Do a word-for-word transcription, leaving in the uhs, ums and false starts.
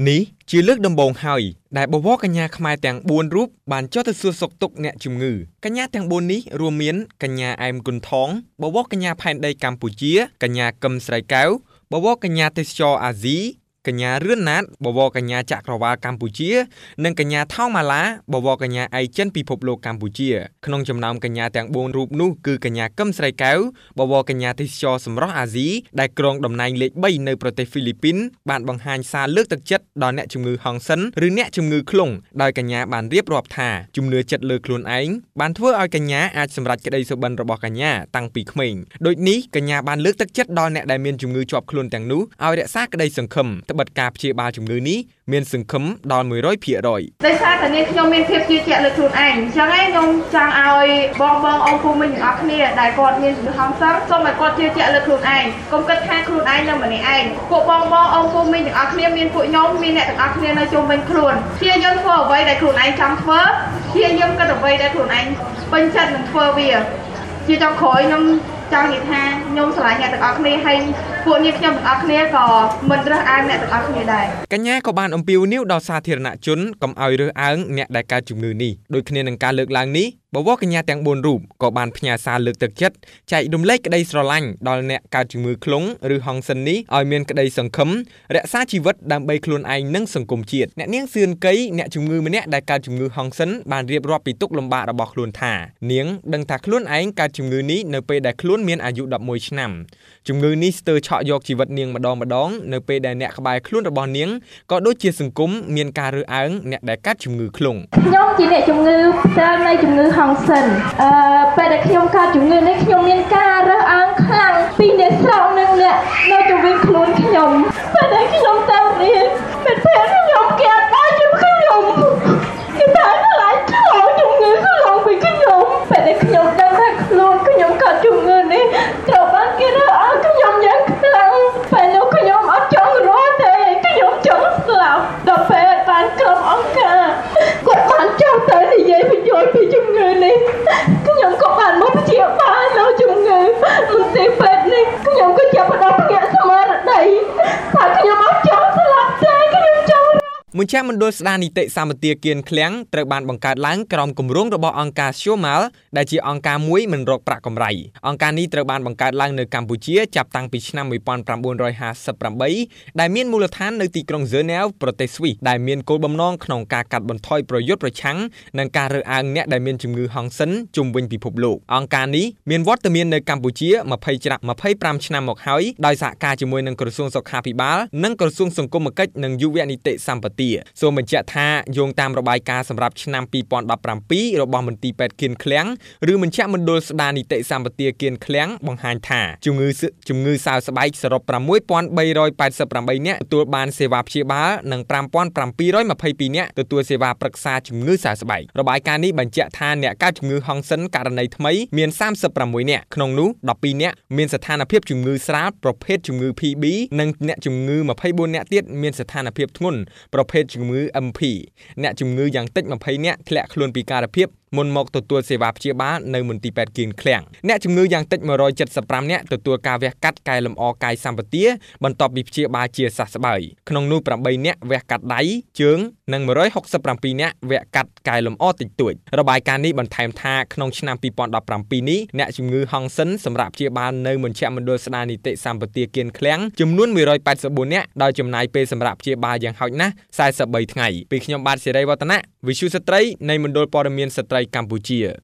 នេះជាលើកដំបូងហើយដែលបវរកញ្ញាខ្មែរទាំងបួនរូបបានចុះទៅសួរសុខទុក្ខអ្នកជំងឺកញ្ញាទាំងបួននេះរួមមានកញ្ញាអែមគុណថងបវរកញ្ញាផែនដីកម្ពុជាកញ្ញាកឹមស្រីកែវបវរកញ្ញាទេសចរអាស៊ីកញ្ញារឿនណាតបវរកញ្ញាចក្រវាលកម្ពុជានិងកញ្ញាថោងម៉ាឡាបវរកញ្ញាអៃចិនពិភពលោកកម្ពុជាក្នុងចំណោមកញ្ញាទាំងបួនរូបនោះគឺកញ្ញាកឹមស្រីកែវបវរកញ្ញាទេសចរសម្រស់អាស៊ីដែលគ្រងតំណែងលេខបីនៅប្រទេសហ្វីលីពីនបានបង្ហាញសារលើកទឹកចិត្តដល់អ្នកជំងឺហង្សិនឬអ្នកជំងឺខ្លុងដោយកញ្ញាបានរៀបរាប់ថាជំនឿចិត្តលើខ្លួនឯងបានធ្វើឲ្យកញ្ញាអាចសម្រេចក្តីសុបិនរបស់កញ្ញាតាំងពីក្មេងដូចនេះកញ្ញាបានលើកទឹកចិត្តដល់អ្នកដែលមានជំងឺជាប់ខ្លួនទាំងនោះឲ្យរក្សាក្តីសង្ឃឹមត្បិតការព្យាបាលជំងឺនេះមានសង្ឃឹមដល់មួយរយភាគរយដោយសារតែនេះខ្ញុំមានភាពជឿជាក់លើខ្លួនឯងអញ្ចឹងឯងខ្ញុំចង់ឲ្យបងបងអ៊ំពូមីងទាំងអស់គ្នាដែលគាត់មានជំងឺហង្សឹងសូមឲ្យគាត់ជឿជាក់លើខ្លួនឯងកុំគិតថាខ្លួនឯងនៅម្នាក់ឯងពួកបងបងអ៊ំពូមីងទាំងអស់គ្នាមានពួកខ្ញុំមានអ្នកទាំងអស់គ្នានៅជុំវិញខ្លួនព្យាយាមធ្វើអ្វីដែលខ្លួនឯងចង់ធ្វើព្យាយាមគិតអ្វីដែលខ្លួនឯងពេញចិត្តនឹងធ្វើវាជាចុងក្រោយខ្ញុំចង់និយាយថាខ្ញុំស្រឡាញ់អ្នកទាំងអស់គ្នាហើយពួកនេះខ្ញុំទាំងអស់គ្នាក៏មិនរើសអើងអ្នកទាំងអស់គ្នាដែរកញ្ញាក៏បានអំពាវនាវដល់សាធារណជនកុំឲ្យរើសអើងអ្នកដែលកើតជំងឺនេះដូចគ្នានឹងការលើកឡើងនេះបវរកញ្ញាទាំងបួនរូបក៏បានផ្ញើសារលើកទឹកចិត្តចែករំលែកក្តីស្រឡាញ់ដល់អ្នកកើតជំងឺខ្លុងឬហង្សិននេះឲ្យមានក្តីសង្ឃឹមរក្សាជីវិតដើម្បីខ្លួនឯងនិងសង្គមជាតិអ្នកនាងសឿនកៃអ្នកជំងឺម្នាក់ដែលកើតជំងឺហង្សិនបានរៀបរាប់ពីទុក្ខលំបាករបស់ខ្លួនថានាងដឹងថាខ្លួនឯងកើតជំងឺនេះនៅពេលដែលខ្លួនមានអាយុដប់មួយឆ្នាំជំងឺនេះស្ទើរឆក់យកជីវិតនាងម្ដងម្ដងនៅពេលដែលអ្នកក្បែរខ្លួនរបស់នាងក៏ដូចជាសង្គមមានការរើសអើងអ្នកដែលកើតជំងឺខ្លុងខ្ញុំជាអ្នកជំងឺផ្សេងនៃជំងឺហង្សិនអឺពេលដែលខ្ញុំកើតជំងឺនេះខ្ញុំមានការរើសអើងខ្លាំងពីអ្នកស្រុកនិងអ្នកនៅជុំវិញខ្លួនខ្ញុំពេលដែលខ្ញុំទៅរៀនពេលពេលខ្ញុំគេអត់ឲ្យជំងឺខ្ញុំគេតែខ្លាចឆ្លងជំងឺខ្លុងពីខ្ញុំពេលដែលខ្ញុំដឹងថាខ្លួនខ្ញុំកើតជំងឺនេះត្រូវបានគេរើសអើងខ្ញុំយ៉ាងខ្លាំងពេលនោះខ្ញុំអត់ចង់រស់ទេខ្ញុំចង់ស្លាប់ដល់ពេលបានក្រុមអង្គការគាត់បានចូលទៅនិយាយបញ្យល់ពីជំងឺនេះខ្ញុំក៏បានមកព្យាបាលនៅជំងឺមន្ទីរពេទ្យនេះខ្ញុំក៏ចាប់ផ្ដើមភ្ញាក់ស្មារតីថាខ្ញុំអត់ចង់ស្លាប់ទេខ្ញុំចង់មជ្ឈមណ្ឌលស្ដារនីតិសម្បទាគៀនឃ្លាំងត្រូវបានបង្កើតឡើងក្រោមគម្រោងរបស់អង្គការ Shomal ដែលជាអង្គការមួយមិនរកប្រាក់កម្រៃអង្គការនេះត្រូវបានបង្កើតឡើងនៅកម្ពុជាចាប់តាំងពីឆ្នាំmột nghìn chín trăm năm mươi támដែលមានមូលដ្ឋាននៅទីក្រុង Geneva ប្រទេសស្វីសដែលមានគោលបំណងក្នុងការកាត់បន្ថយប្រយុទ្ធប្រឆាំងនឹងការរើសអើងអ្នកដែលមានជំងឺហង្សិនជុំវិញពិភពលោកអង្គការនេះមានវត្តមាននៅកម្ពុជា25ឆ្នាំមកហើយដោយសហការជាមួយនឹងក្រសួងសុខាភិបាលនិងក្រសួងសង្គមគិច្ចនិងយុវនីតិសម្បទាសូមបញ្ជាក់ថាយោងតាមរបាយការណ៍សម្រាប់ឆ្នាំtwo thousand seventeenរបស់មន្ទីរពេទ្យគៀនឃ្លាំងឬមជ្ឈមណ្ឌលស្ដារនីតិសម្បទាគៀនឃ្លាំងបង្ហាញថាជំងឺជំងឺសើស្បែកសរុបsix thousand three hundred eighty-eightនាក់ទទួលបានសេវាព្យាបាលនិងfive thousand seven hundred twenty-twoនាក់ទទួលសេវាប្រឹក្សាជំងឺសើស្បែករបាយការណ៍នេះបញ្ជាក់ថាអ្នកកើតជំងឺហង្សិនករណីថ្មីមានthirty-sixនាក់ក្នុងនោះtwelveនាក់មានស្ថានភាពជំងឺស្រាលប្រភេទជំងឺ P B និងអ្នកជំងឺtwenty-fourនាក់ទៀតមានស្ថានភាពធ្ងន់ប្រភេទជំងឺ M P អ្នកជំងឺយ៉ាងតិចtwentyនាក់ធ្លាក់ខ្លួនពីការភាពមុនមកទទួលសេវាព្យាបាលនៅមន្ទីរពេទ្យគៀនឃ្លាំងអ្នកជំងឺយ៉ាងតិចone hundred seventy-fiveនាក់ទទួលការវះកាត់កែលម្អកាយសម្បទាបន្ទាប់ពីព្យាបាលជាសះស្បើយក្នុងនោះeightនាក់វះកាត់ដៃជើងនិងone hundred sixty-sevenនាក់វះកាត់កែលម្អតិចតួចរបាយការណ៍នេះបន្ថែមថាក្នុងឆ្នាំtwo thousand seventeenនេះអ្នកជំងឺហង្សិនសម្រាប់ព្យាបាលនៅមជ្ឈមណ្ឌលស្ដារនីតិសម្បទាគៀនឃ្លាំងចំនួនone hundred eighty-fourនាក់ដោយចំណាយពេលសម្រាប់ព្យាបាលយ៉ាងហោចណាស់forty-threeថ្ងៃពីខ្ញុំបាទសេរីវឌ្ឍនៈវិទ្យុស្ត្រីនៃមណ្ឌលព័ត៌មានស្ត្រីកម្ពុជា